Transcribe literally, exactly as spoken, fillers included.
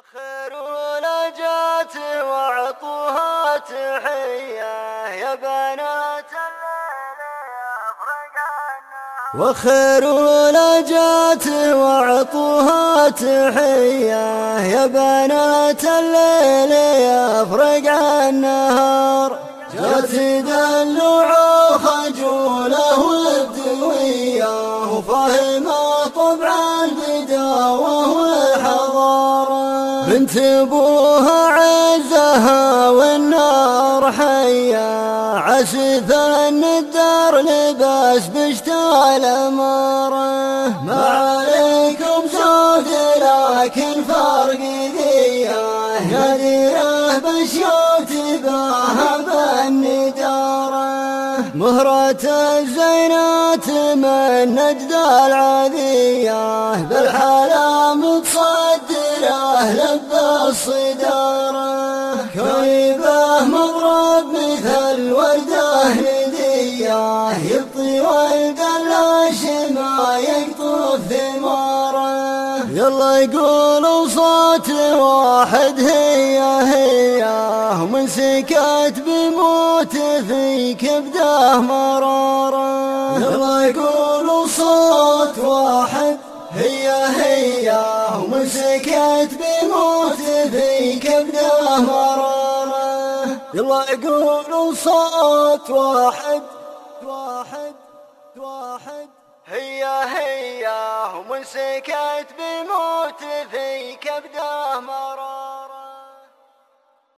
وخير ولجات وعطوها تحية يا بنات الليل يفرق النهار. وخير ولجات وعطوها تحية يا بنات الليل يفرق النهار. جات دلوع خجوله والدوية وفاهمة طبع البداوة والحضارة. بنت ابوها عزها والنار حية عسى ثن الدار لباس بشتى الاماره. ما عليكم زود لكن فرق ذيه نادره بالشوت باها بالنداره. مهرة الزينات من نجد العذية بالحلا متصدره لب الصداره. كويبه مضرب مثل ورده نديه يبطي ولد الشما يقطف ثماره. يلا يقولوا صوت واحد هي هي ومن سكت بموت في كبده مراره. يلا يقولوا صوت واحد هي هي ومن سكت بموت في كبده مراره. يلا يقولوا صوت واحد واحد واحد هي هي ومن سكت بموت في كبده مراره.